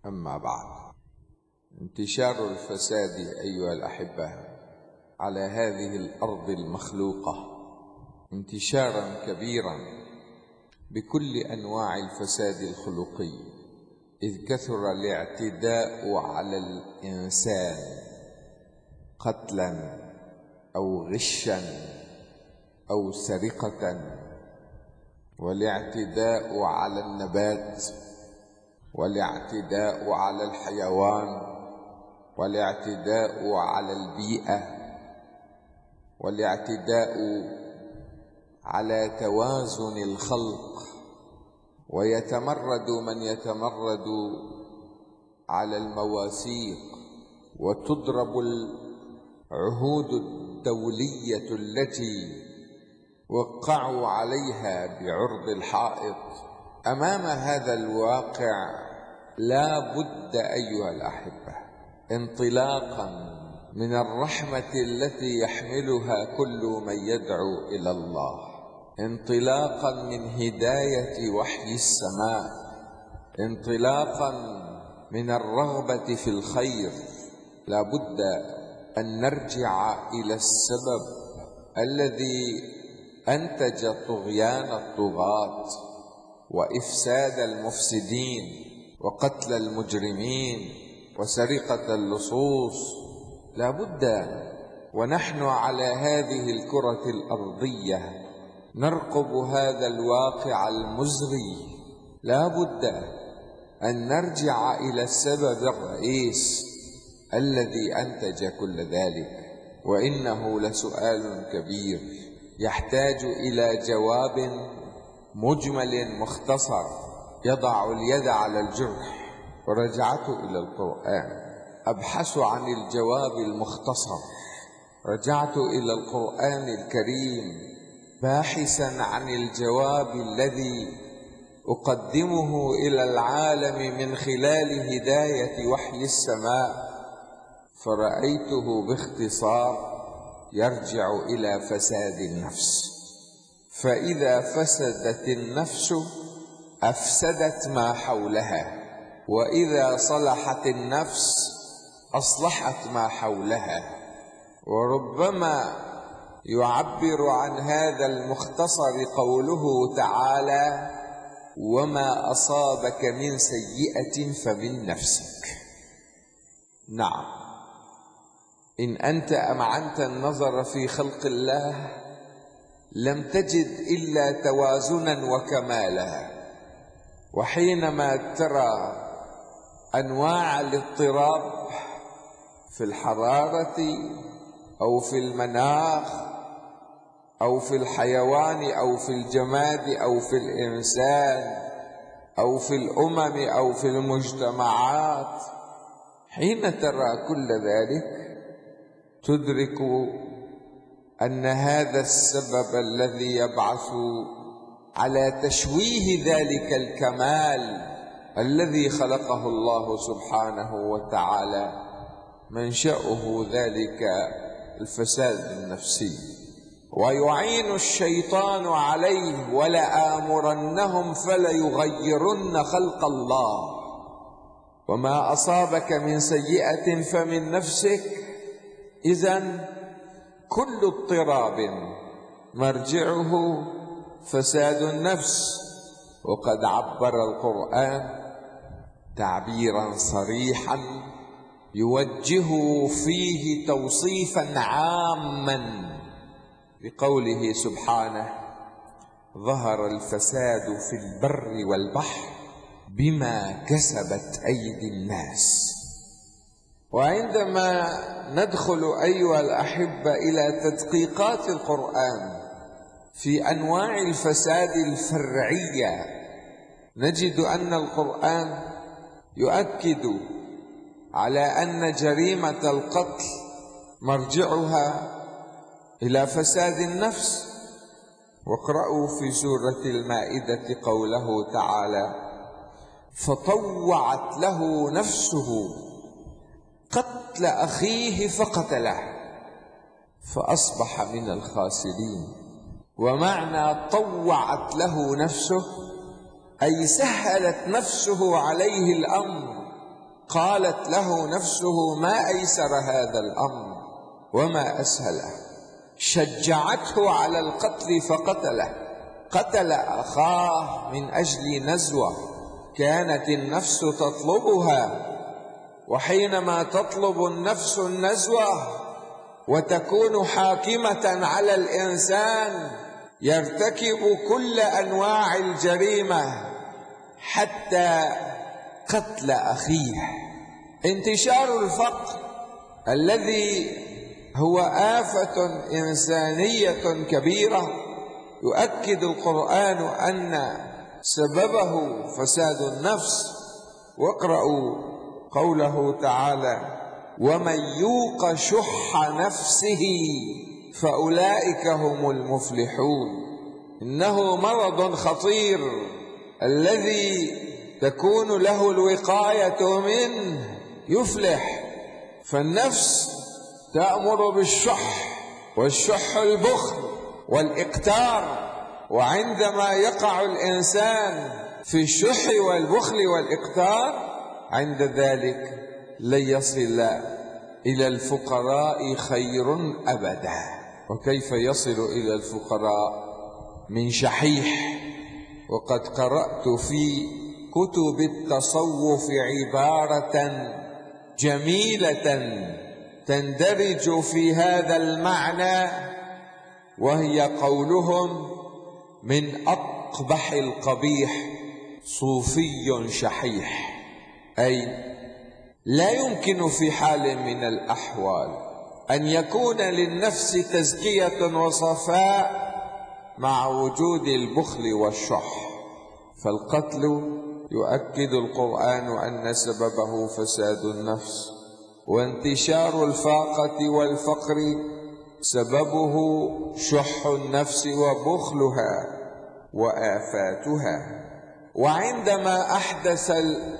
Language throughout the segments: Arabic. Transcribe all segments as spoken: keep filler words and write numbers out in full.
أما بعد، انتشار الفساد أيها الأحبة على هذه الأرض المخلوقة انتشارا كبيرا بكل أنواع الفساد الخلقي، إذ كثر الاعتداء على الإنسان قتلا أو غشا أو سرقة، والاعتداء على النبات، والاعتداء على الحيوان، والاعتداء على البيئة، والاعتداء على توازن الخلق، ويتمرد من يتمرد على المواثيق، وتضرب العهود الدولية التي وقعوا عليها بعرض الحائط. أمام هذا الواقع لا بد أيها الأحبة انطلاقا من الرحمة التي يحملها كل من يدعو إلى الله، انطلاقا من هداية وحي السماء، انطلاقا من الرغبة في الخير، لا بد أن نرجع إلى السبب الذي أنتج طغيان الطغاة وإفساد المفسدين وقتل المجرمين وسرقة اللصوص. لا بد ونحن على هذه الكرة الأرضية نرقب هذا الواقع المزري، لا بد أن نرجع إلى السبب الرئيس الذي أنتج كل ذلك، وإنه لسؤال كبير يحتاج إلى جواب مجمل مختصر يضع اليد على الجرح. ورجعت إلى القرآن أبحث عن الجواب المختصر، رجعت إلى القرآن الكريم باحثا عن الجواب الذي أقدمه إلى العالم من خلال هداية وحي السماء، فرأيته باختصار يرجع إلى فساد النفس. فإذا فسدت النفس أفسدت ما حولها، وإذا صلحت النفس أصلحت ما حولها. وربما يعبر عن هذا المختصر قوله تعالى: وما أصابك من سيئة فمن نفسك. نعم، إن أنت أمعنت النظر في خلق الله لم تجد إلا توازنا وكمالا، وحينما ترى أنواع الاضطراب في الحرارة أو في المناخ أو في الحيوان أو في الجماد أو في الإنسان أو في الأمم أو في المجتمعات، حين ترى كل ذلك تدرك أن هذا السبب الذي يبعث على تشويه ذلك الكمال الذي خلقه الله سبحانه وتعالى منشأه ذلك الفساد النفسي. ويعين الشيطان عليه: ولآمرنهم فليغيرن خلق الله. وما أصابك من سيئة فمن نفسك. إذن كل اضطراب مرجعه فساد النفس. وقد عبر القرآن تعبيرا صريحا يوجه فيه توصيفا عاما بقوله سبحانه: ظهر الفساد في البر والبحر بما كسبت أيدي الناس. وعندما ندخل أيها الأحبة إلى تدقيقات القرآن في أنواع الفساد الفرعية نجد أن القرآن يؤكد على أن جريمة القتل مرجعها إلى فساد النفس. واقرأوا في سورة المائدة قوله تعالى: فطوعت له نفسه قتل أخيه فقتله فأصبح من الخاسرين. ومعنى طوعت له نفسه أي سهلت نفسه عليه الأمر قالت له نفسه: ما أيسر هذا الأمر وما أسهله. شجعته على القتل فقتله، قتل أخاه من أجل نزوة كانت النفس تطلبها. وحينما تطلب النفس النزوة وتكون حاكمة على الإنسان يرتكب كل أنواع الجريمة حتى قتل أخيه. انتشار الفقر الذي هو آفة إنسانية كبيرة يؤكد القرآن أن سببه فساد النفس. واقرأوا قوله تعالى: ومن يوق شح نفسه فأولئك هم المفلحون. إنه مرض خطير الذي تكون له الوقاية منه يفلح. فالنفس تأمر بالشح، والشح البخل والإقتار. وعندما يقع الإنسان في الشح والبخل والإقتار عند ذلك لن يصل إلى الفقراء خير أبدا. وكيف يصل إلى الفقراء من شحيح؟ وقد قرأت في كتب التصوف عبارة جميلة تندرج في هذا المعنى، وهي قولهم: من أقبح القبيح صوفي شحيح. أي لا يمكن في حال من الأحوال أن يكون للنفس تزكية وصفاء مع وجود البخل والشح. فالقتل يؤكد القرآن أن سببه فساد النفس، وانتشار الفاقة والفقر سببه شح النفس وبخلها وآفاتها. وعندما أحدث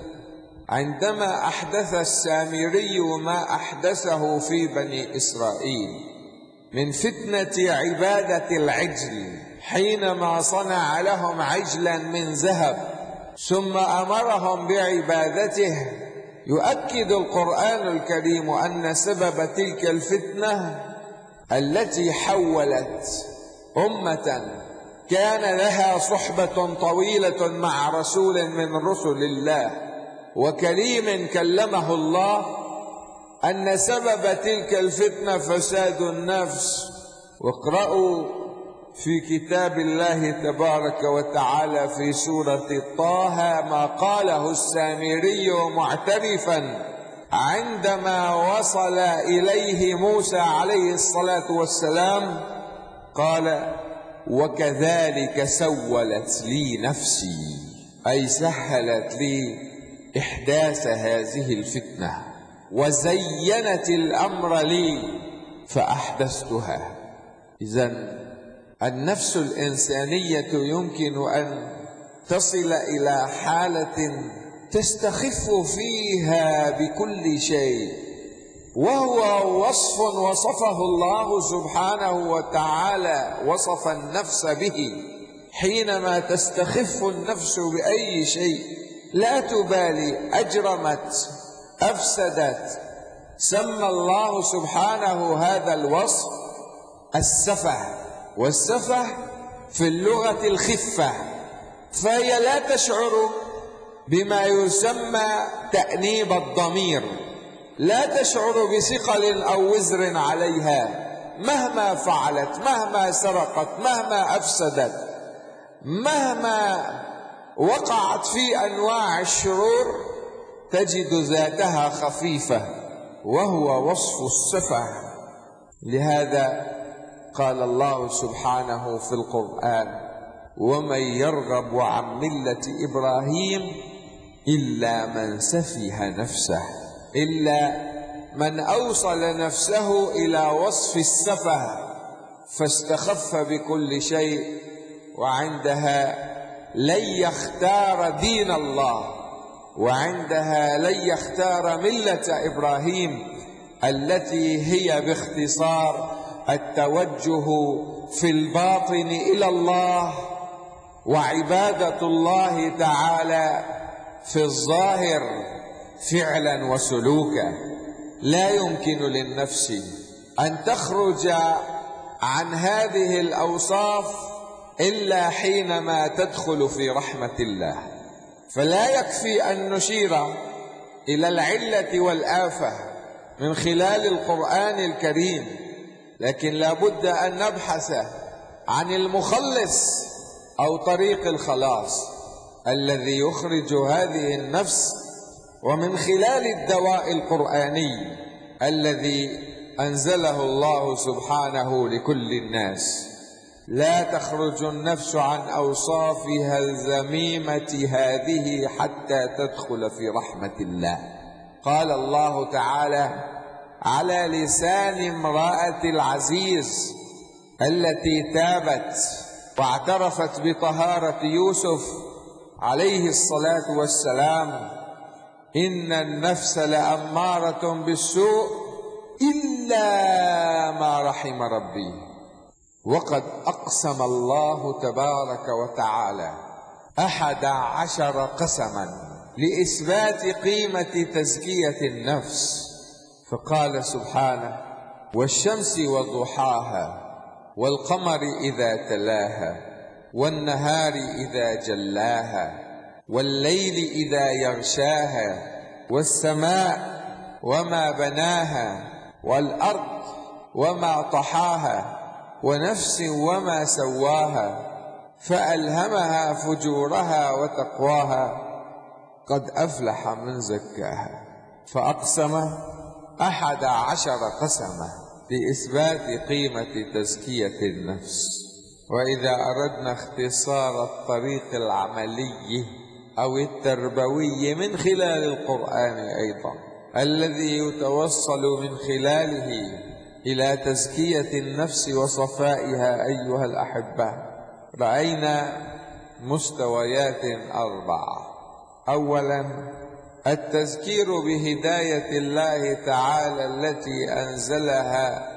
عندما أحدث السامري ما أحدثه في بني إسرائيل من فتنة عبادة العجل، حينما صنع لهم عجلا من ذهب ثم أمرهم بعبادته، يؤكد القرآن الكريم أن سبب تلك الفتنة التي حولت أمة كان لها صحبة طويلة مع رسول من رسل الله وكريم كلمه الله، أن سبب تلك الفتنة فساد النفس. واقرأوا في كتاب الله تبارك وتعالى في سورة طه ما قاله السامري معترفا عندما وصل إليه موسى عليه الصلاة والسلام، قال: وكذلك سولت لي نفسي، أي سهلت لي إحداث هذه الفتنة وزينت الأمر لي فأحدثتها. إذن النفس الإنسانية يمكن أن تصل إلى حالة تستخف فيها بكل شيء، وهو وصف وصفه الله سبحانه وتعالى، وصف النفس به. حينما تستخف النفس بأي شيء لا تبالي، أجرمت، أفسدت، سمى الله سبحانه هذا الوصف السفه. والسفه في اللغة الخفة، فهي لا تشعر بما يسمى تأنيب الضمير، لا تشعر بثقل أو وزر عليها مهما فعلت، مهما سرقت، مهما أفسدت، مهما وقعت في أنواع الشرور، تجد ذاتها خفيفة، وهو وصف السفه. لهذا قال الله سبحانه في القرآن: ومن يرغب عن ملة إبراهيم إلا من سفه نفسه، إلا من أوصل نفسه إلى وصف السفه فاستخف بكل شيء، وعندها لن يختار دين الله، وعندها لن يختار ملة إبراهيم التي هي باختصار التوجه في الباطن إلى الله، وعبادة الله تعالى في الظاهر، فعلا وسلوكا. لا يمكن للنفس أن تخرج عن هذه الأوصاف إلا حينما تدخل في رحمة الله. فلا يكفي أن نشير إلى العلة والآفة من خلال القرآن الكريم، لكن لا بد أن نبحث عن المخلص أو طريق الخلاص الذي يخرج هذه النفس، ومن خلال الدواء القرآني الذي أنزله الله سبحانه لكل الناس. لا تخرج النفس عن أوصافها الذميمة هذه حتى تدخل في رحمة الله. قال الله تعالى على لسان امرأة العزيز التي تابت واعترفت بطهارة يوسف عليه الصلاة والسلام: إن النفس لأمارة بالسوء إلا ما رحم ربي. وقد أقسم الله تبارك وتعالى أحد عشر قسما لإثبات قيمة تزكية النفس، فقال سبحانه: والشمس وضحاها والقمر إذا تلاها والنهار إذا جلاها والليل إذا يغشاها والسماء وما بناها والأرض وما طحاها ونفس وما سواها فألهمها فجورها وتقواها قد أفلح من زكاها. فأقسم أحد عشر قسمة لإثبات قيمة تزكية النفس. وإذا أردنا اختصار الطريق العملي أو التربوي من خلال القرآن أيضا الذي يتوصل من خلاله إلى تزكية النفس وصفائها، أيها الأحبة، رأينا مستويات أربعة. أولا، التذكير بهداية الله تعالى التي أنزلها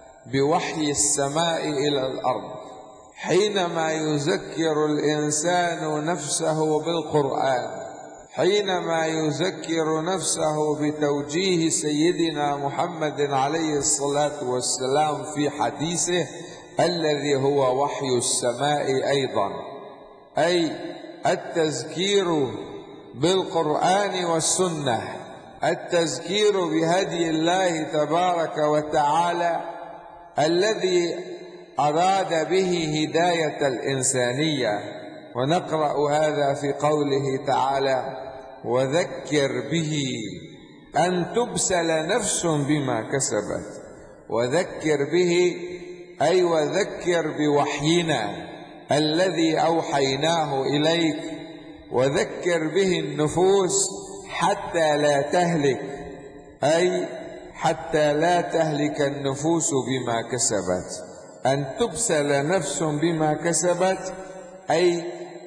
بوحي السماء إلى الأرض، حينما يذكر الإنسان نفسه بالقرآن، حينما يذكر نفسه بتوجيه سيدنا محمد عليه الصلاة والسلام في حديثه الذي هو وحي السماء أيضا، أي التذكير بالقرآن والسنة، التذكير بهدي الله تبارك وتعالى الذي أراد به هداية الإنسانية. ونقرأ هذا في قوله تعالى: وذكر به أن تبسل نفس بما كسبت. وذكر به أي وذكر بوحينا الذي أوحيناه إليك، وذكر به النفوس حتى لا تهلك، أي حتى لا تهلك النفوس بما كسبت. أن تبسل نفس بما كسبت أي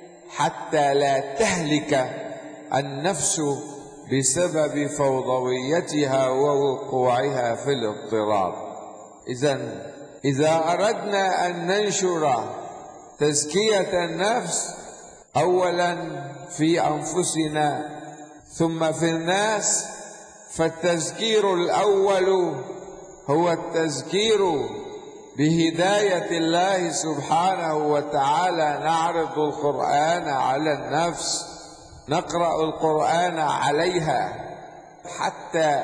حتى لا تهلك النفس بسبب فوضويتها ووقوعها في الاضطراب. إذن إذا أردنا أن ننشر تزكية النفس أولا في أنفسنا ثم في الناس، فالتذكير الأول هو التذكير بهداية الله سبحانه وتعالى. نعرض القرآن على النفس، نقرأ القرآن عليها حتى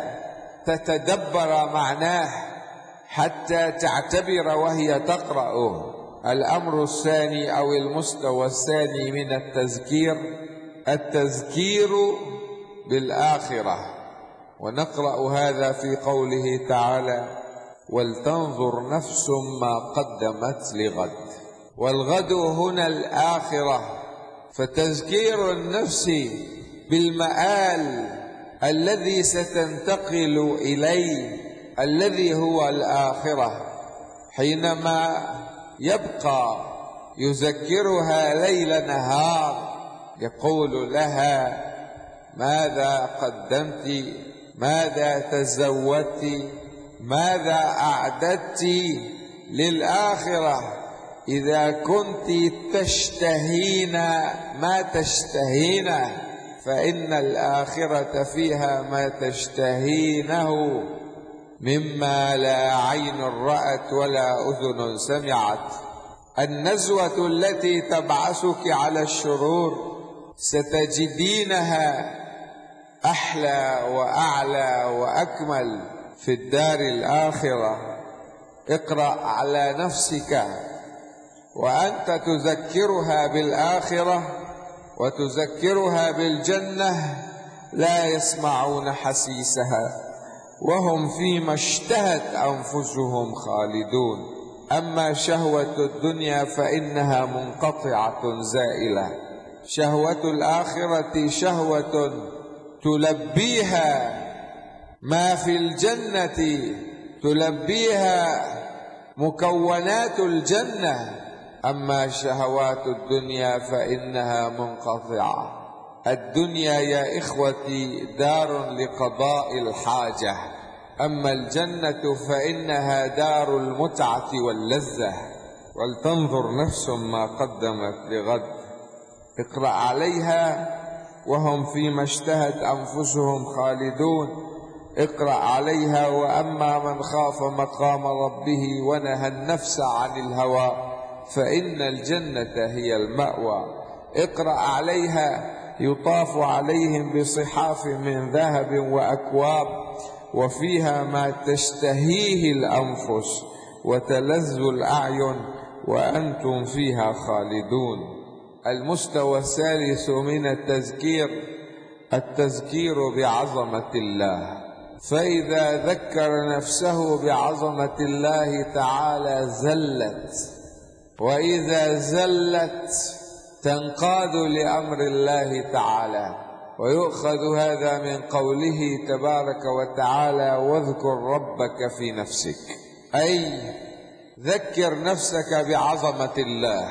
تتدبر معناه، حتى تعتبر وهي تقرأه. الأمر الثاني أو المستوى الثاني من التذكير التذكير بالآخرة، ونقرأ هذا في قوله تعالى: ولتنظر نفس ما قدمت لغد. والغد هنا الآخرة، فتذكير النفس بالمآل الذي ستنتقل إليه الذي هو الآخرة، حينما يبقى يذكرها ليل نهار، يقول لها: ماذا قدمت؟ ماذا تزودت؟ ماذا أعددت للآخرة؟ إذا كنت تشتهين ما تشتهين فإن الآخرة فيها ما تشتهينه مما لا عين رأت ولا أذن سمعت. النزوة التي تبعثك على الشرور ستجدينها أحلى وأعلى وأكمل في الدار الآخرة. اقرأ على نفسك وأنت تذكرها بالآخرة وتذكرها بالجنة لا يسمعون حسيسها وهم فيما اشتهت أنفسهم خالدون. أما شهوة الدنيا فإنها منقطعة زائلة. شهوة الآخرة شهوة تلبيها ما في الجنة، تلبيها مكونات الجنة. أما شهوات الدنيا فإنها منقطعة. الدنيا يا إخوتي دار لقضاء الحاجة، أما الجنة فإنها دار المتعة واللذة. ولتنظر نفس ما قدمت لغد. اقرأ عليها وهم فيما اشتهت أنفسهم خالدون. اقرأ عليها وأما من خاف مقام ربه ونهى النفس عن الهوى فإن الجنة هي المأوى. اقرأ عليها يطاف عليهم بصحاف من ذهب وأكواب وفيها ما تشتهيه الأنفس وتلذ الأعين وأنتم فيها خالدون. المستوى الثالث من التذكير التذكير بعظمة الله. فإذا ذكر نفسه بعظمة الله تعالى زلت، وإذا زلت تنقاد لأمر الله تعالى. ويؤخذ هذا من قوله تبارك وتعالى واذكر ربك في نفسك، أي ذكر نفسك بعظمة الله،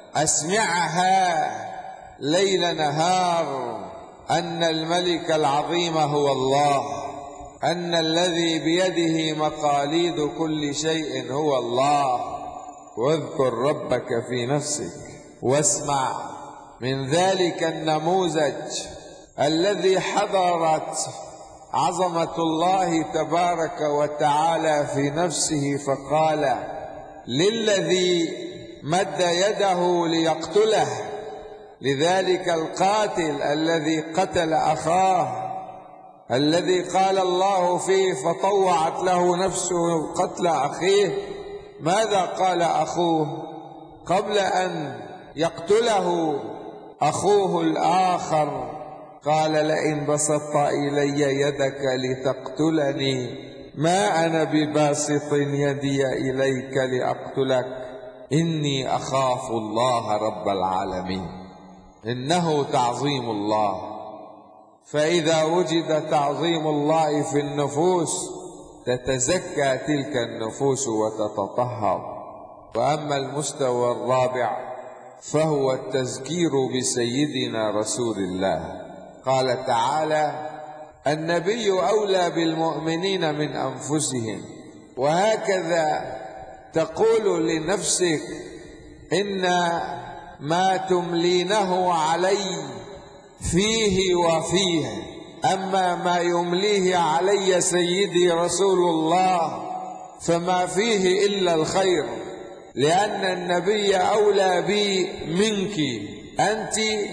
أسمعها ليل نهار أن الملك العظيم هو الله، أن الذي بيده مقاليد كل شيء هو الله. واذكر ربك في نفسك واسمع من ذلك النموذج الذي حضرت عظمة الله تبارك وتعالى في نفسه فقال للذي مد يده ليقتله، لذلك القاتل الذي قتل أخاه الذي قال الله فيه فطوعت له نفسه قتل أخيه. ماذا قال أخوه قبل أن يقتله أخوه الآخر؟ قال لئن بسطت إلي يدك لتقتلني ما أنا بباسط يدي إليك لأقتلك إني أخاف الله رب العالمين. إنه تعظيم الله، فإذا وجد تعظيم الله في النفوس تتزكى تلك النفوس وتتطهر. وأما المستوى الرابع فهو التذكير بسيدنا رسول الله. قال تعالى النبي أولى بالمؤمنين من أنفسهم. وهكذا تقول لنفسك إن ما تملينه علي فيه وفيه، أما ما يمليه علي سيدي رسول الله فما فيه إلا الخير، لأن النبي أولى بي منك. أنت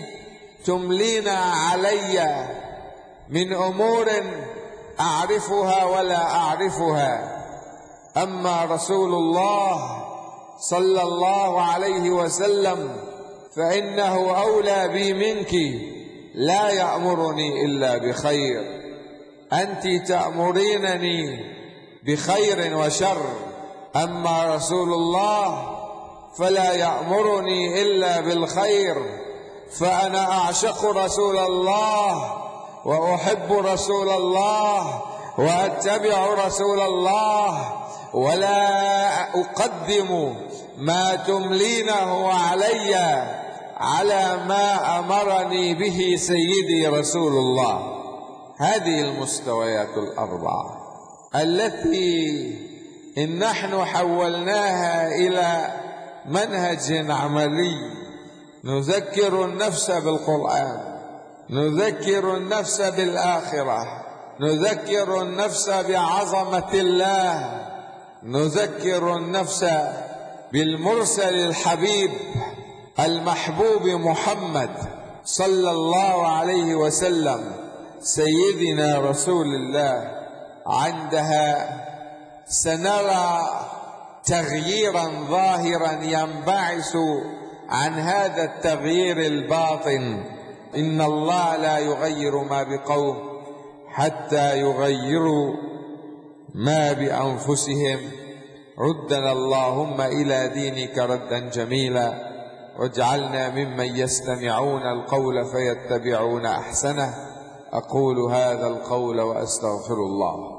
تملين علي من أمور أعرفها ولا أعرفها، أما رسول الله صلى الله عليه وسلم فإنه أولى بي منك، لا يأمرني إلا بخير. أنت تأمرينني بخير وشر، أما رسول الله فلا يأمرني إلا بالخير. فأنا أعشق رسول الله وأحب رسول الله وأتبع رسول الله، ولا أقدم ما تملينه علي على ما أمرني به سيدي رسول الله. هذه المستويات الأربعة التي إن نحن حولناها إلى منهج عملي نذكر النفس بالقرآن نذكر النفس بالآخرة، نذكر النفس بعظمة الله، نذكر النفس بالمرسل الحبيب المحبوب محمد صلى الله عليه وسلم سيدنا رسول الله. عندها سنرى تغييرا ظاهرا ينبعث عن هذا التغيير الباطن. إن الله لا يغير ما بقوم حتى يغيروا ما بأنفسهم. ردنا اللهم إلى دينك ردا جميلا، واجعلنا ممن يستمعون القول فيتبعون أحسنه. أقول هذا القول وأستغفر الله.